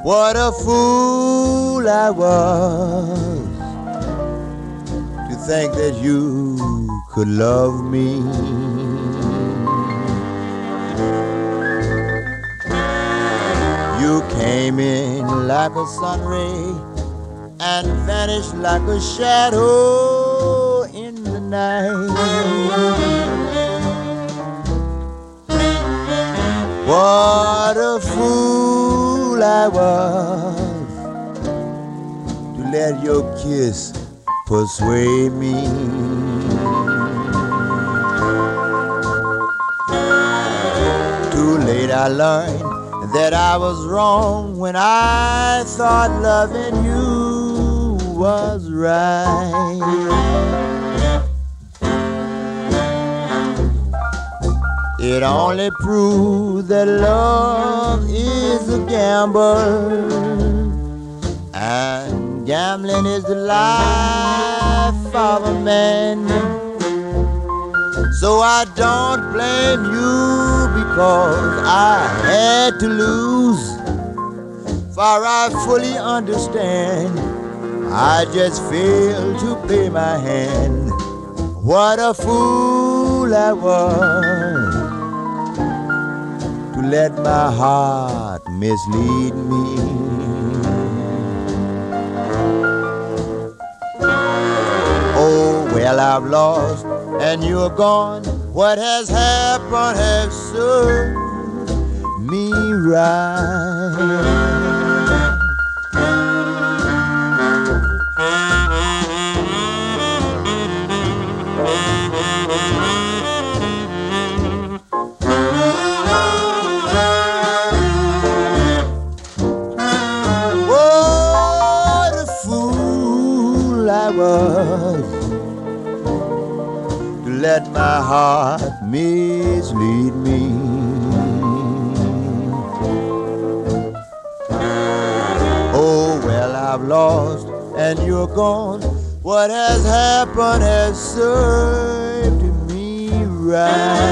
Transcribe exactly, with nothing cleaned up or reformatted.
What a fool I was to think that you could love me. You came in like a sun ray and vanished like a shadow in the night. What a fool I was to let your kiss persuade me. Too late I learned that I was wrong when I thought loving you was right. It only proves that love is a gamble, and gambling is the life of a man. So I don't blame you because I had to lose, for I fully understand I just failed to play my hand. What a fool I was to let my heart mislead me. Oh, well, I've lost and you're gone. What has happened has served me right. What a fool I was to let my heart mislead me. Oh, well, I've lost and you're gone. What has happened has served me right.